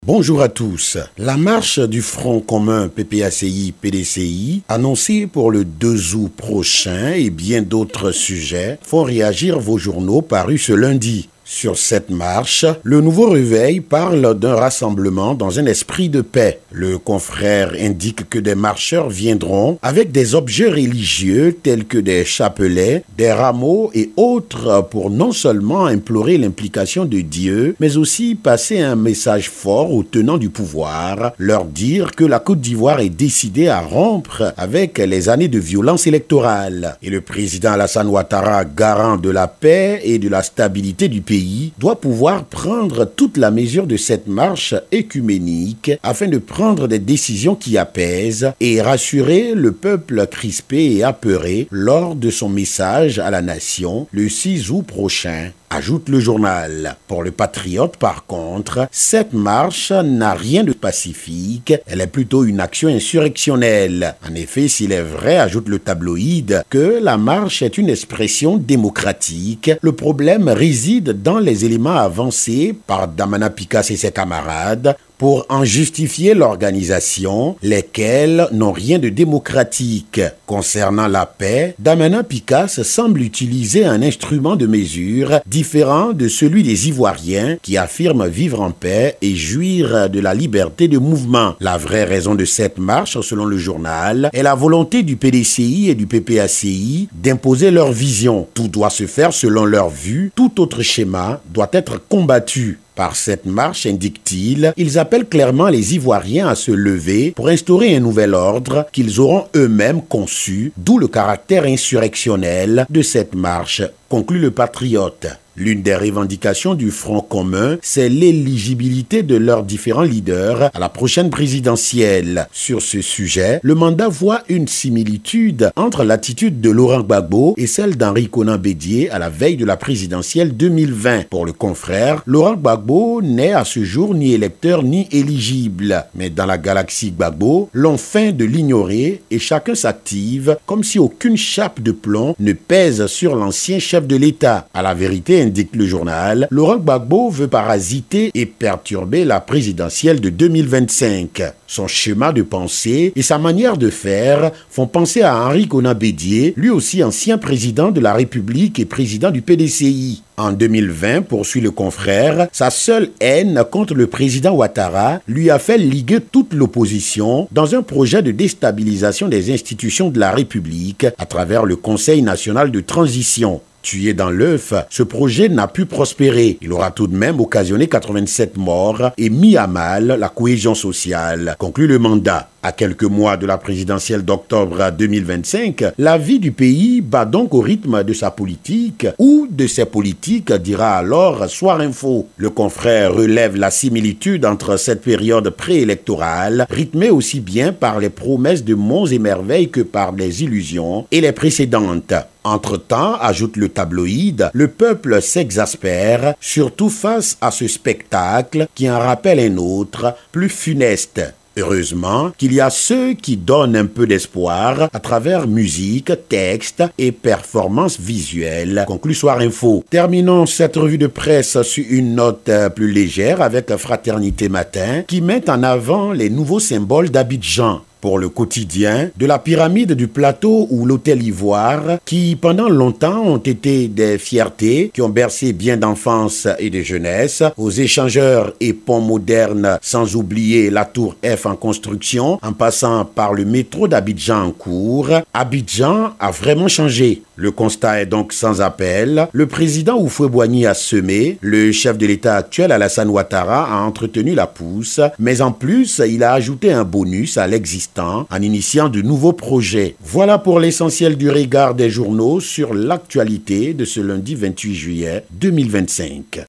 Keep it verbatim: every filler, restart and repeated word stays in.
Bonjour à tous. La marche du Front commun P P A C I P D C I, annoncée pour le deux août prochain et bien d'autres sujets, font réagir vos journaux parus ce lundi. Sur cette marche, le Nouveau Réveil parle d'un rassemblement dans un esprit de paix. Le confrère indique que des marcheurs viendront avec des objets religieux tels que des chapelets, des rameaux et autres pour non seulement implorer l'implication de Dieu, mais aussi passer un message fort aux tenants du pouvoir, leur dire que la Côte d'Ivoire est décidée à rompre avec les années de violence électorale. Et le président Alassane Ouattara, garant de la paix et de la stabilité du pays, doit pouvoir prendre toute la mesure de cette marche œcuménique afin de prendre des décisions qui apaisent et rassurer le peuple crispé et apeuré lors de son message à la nation le six août prochain. Ajoute le journal. Pour le patriote, par contre, cette marche n'a rien de pacifique, elle est plutôt une action insurrectionnelle. En effet, s'il est vrai, ajoute le tabloïd, que la marche est une expression démocratique, le problème réside dans les éléments avancés par Damana Picasse et ses camarades pour en justifier l'organisation, lesquels n'ont rien de démocratique. Concernant la paix, Damana Picasse semble utiliser un instrument de mesure différent de celui des Ivoiriens qui affirment vivre en paix et jouir de la liberté de mouvement. La vraie raison de cette marche, selon le journal, est la volonté du P D C I et du P P A C I d'imposer leur vision. Tout doit se faire selon leur vue, tout autre schéma doit être combattu. Par cette marche, indique-t-il, ils appellent clairement les Ivoiriens à se lever pour instaurer un nouvel ordre qu'ils auront eux-mêmes conçu, d'où le caractère insurrectionnel de cette marche, conclut le patriote. L'une des revendications du Front commun, c'est l'éligibilité de leurs différents leaders à la prochaine présidentielle. Sur ce sujet, le mandat voit une similitude entre l'attitude de Laurent Gbagbo et celle d'Henri Konan Bédié à la veille de la présidentielle deux mille vingt. Pour le confrère, Laurent Gbagbo n'est à ce jour ni électeur ni éligible. Mais dans la galaxie Gbagbo, l'on feint de l'ignorer et chacun s'active comme si aucune chape de plomb ne pèse sur l'ancien chef de l'État. À la vérité, indique le journal, Laurent Gbagbo veut parasiter et perturber la présidentielle de deux mille vingt-cinq. Son schéma de pensée et sa manière de faire font penser à Henri Konan Bédié, lui aussi ancien président de la République et président du P D C I. En deux mille vingt, poursuit le confrère, sa seule haine contre le président Ouattara lui a fait liguer toute l'opposition dans un projet de déstabilisation des institutions de la République à travers le Conseil national de transition. Tué dans l'œuf, ce projet n'a pu prospérer. Il aura tout de même occasionné quatre-vingt-sept morts et mis à mal la cohésion sociale, conclut le mandat. À quelques mois de la présidentielle d'octobre deux mille vingt-cinq, la vie du pays bat donc au rythme de sa politique ou de ses politiques, dira alors Soir Info. Le confrère relève la similitude entre cette période préélectorale, rythmée aussi bien par les promesses de monts et merveilles que par des illusions, et les précédentes. Entre-temps, ajoute le tabloïd, le peuple s'exaspère, surtout face à ce spectacle qui en rappelle un autre, plus funeste. Heureusement qu'il y a ceux qui donnent un peu d'espoir à travers musique, texte et performances visuelles, conclut Soir Info. Terminons cette revue de presse sur une note plus légère avec Fraternité Matin qui met en avant les nouveaux symboles d'Abidjan. Pour le quotidien, de la pyramide du plateau ou l'hôtel Ivoire, qui pendant longtemps ont été des fiertés, qui ont bercé bien d'enfance et de jeunesse, aux échangeurs et ponts modernes, sans oublier la tour F en construction, en passant par le métro d'Abidjan en cours, Abidjan a vraiment changé. Le constat est donc sans appel. Le président Houphouët-Boigny a semé, le chef de l'État actuel Alassane Ouattara a entretenu la pousse, mais en plus, il a ajouté un bonus à l'existence en initiant de nouveaux projets. Voilà pour l'essentiel du regard des journaux sur l'actualité de ce lundi vingt-huit juillet deux mille vingt-cinq.